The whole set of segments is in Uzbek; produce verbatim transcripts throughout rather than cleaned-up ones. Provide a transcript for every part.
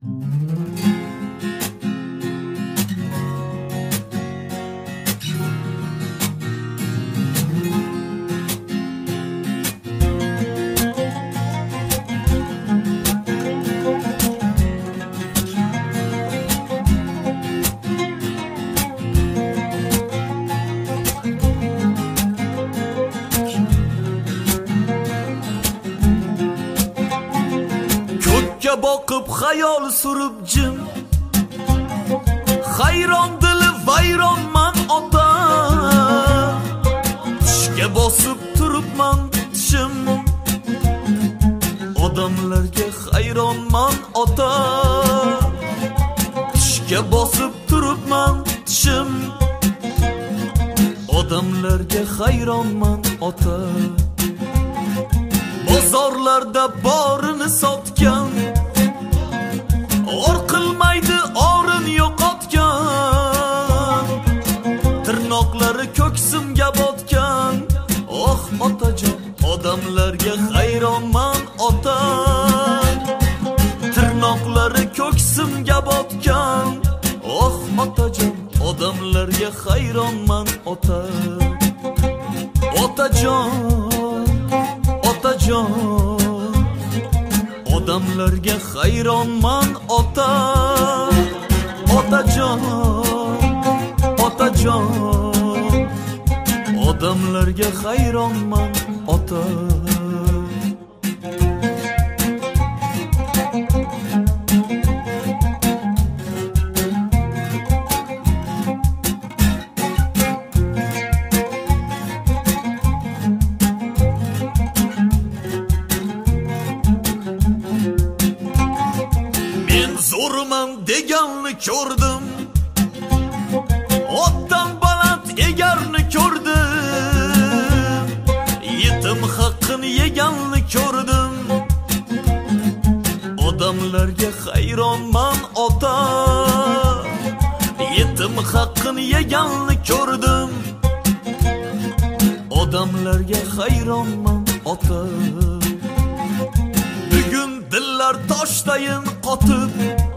Boqib xayol surib jim, hayron dili vayronman ota. Tishga bosib turibman tishim, odamlarga hayronman ota. Tishga bosib turibman tishim, odamlarga hayronman ota. Bozorlarda borini sotgan, or qilmaydi orin yo'qotgan. Tirnoqlari ko'ksimga botgan. Oh otajon, odamlarga hayronman ota. Tirnoqlari ko'ksimga botgan. Oh otajon, odamlarga hayronman ota. Otajon, otajon, odamlarga hayronman ota. Otajon, otajon, odamlarga hayronman ota. Zo'rman deganni ko'rdim, otdan baland egarni ko'rdim. Yetim haqqini yeganni ko'rdim, odamlarga hayronman ota. Yetim haqqini yeganni ko'rdim, odamlarga hayronman ota. Bugun dillar toshdayin qotib,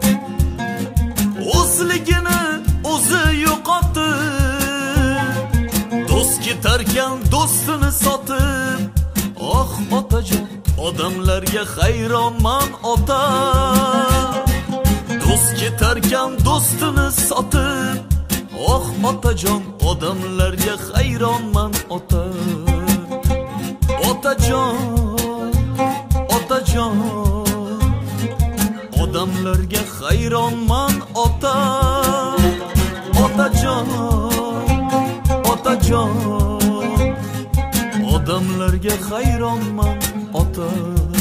o'zligini o'zi yo'qotib. Do'st ketarkan do'stini sotib. Oh otajon, odamlarga hayronman ota. Do'st ketarkan do'stini sotib. Oh otajon, odamlarga hayronman ota. Otajon, otajon, odamlarga hayronman ota. Otajon, otajon, odamlarga hayronman ota.